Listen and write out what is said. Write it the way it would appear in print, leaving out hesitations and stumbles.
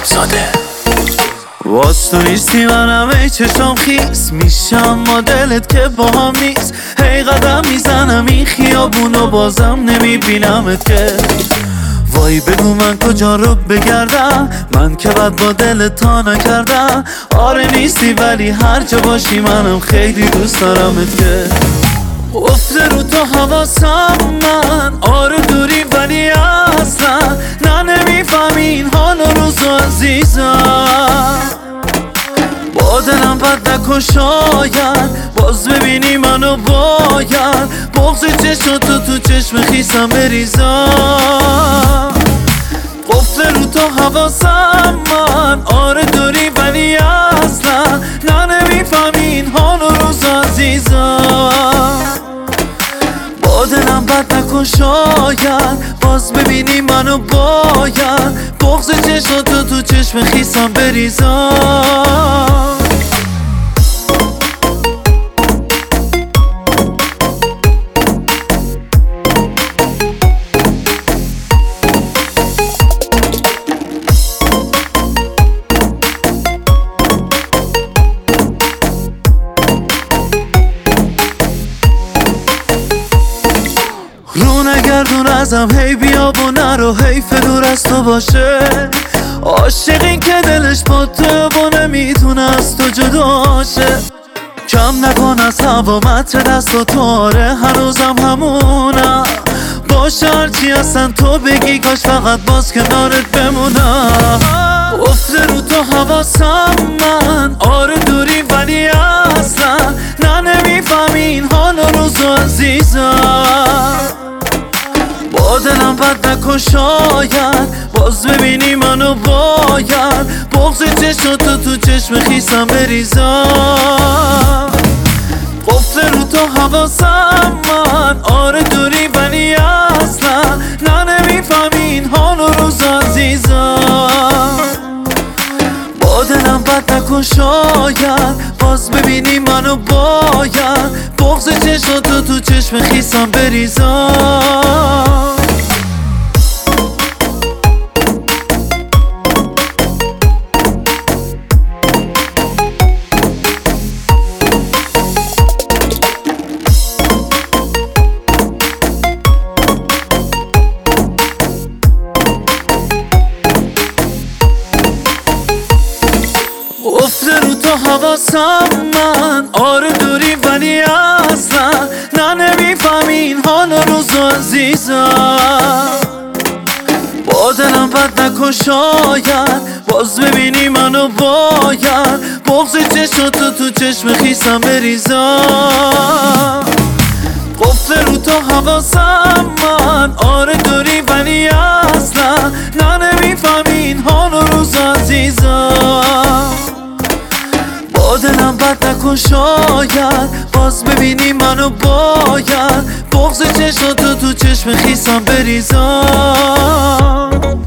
زاده. واس تو نیستی منم ای چشام خیس میشم ما دلت که با هم نیست. هی قدم میزنم این خیابونو بازم نمیبینمت که. وای بگو من کجا رو بگردم، من که بد با دلت تا نکردم. آره نیستی ولی هر جا باشی منم خیلی دوست دارمت که. افته رو تو حواسم من، آره دوری ولی اصلا نه نمیفهمین حال و روزو عزیزم. با دلم بد نکن شاید باز ببینی منو باید بغض چشم تو چشم خیسم بریزم. قفل رو تو حواسم من، آره دوری ولی اصلا نه نمیفهمین حال و روز عزیزم. با دلم بد نکن شاید باز ببینی منو باید بغض چشم تو چشم خیسم بریزم. رو نگردون ازم هی بیا و نرو، حیف دور از تو باشه. عاشقین که دلش با تو و نمیتونه از تو جداشه. کم نکن از هوا متر دست و تاره هنوزم همونم. باشه هرچی هستن تو بگی کاش فقط باز کنارت بمونم. افته رو تو حواسم من، آره دوری ولی اصلا نه نمیفهمین حال و روزو عزیزم. با دلم بد نکن شاید باز ببینی منو باید بغض چشم تو چشم خیسم بریزم. قفل رو تو حواسم من، آره دوری ولی اصلا نه نمیفهمین حال و روز عزیزم. با دلم بد نکن شاید باز ببینی منو باید بغض چشم تو چشم خیسم بریزم. افته رو تو حواسم من، آره دوری ولی اصلا نه نمیفهمین حال و روزو عزیزم. با دلم بد نکن شاید باز ببینی منو باید بغض چشم تو چشم خیسم بریزم. قفل رو تو حواسم من، آره دوری ولی اصلا نه نمیفهمین حال و روز عزیزم. با دلم بد نکن شاید باز ببینی منو باید بغض چشم تو چشم خیسم بریزم.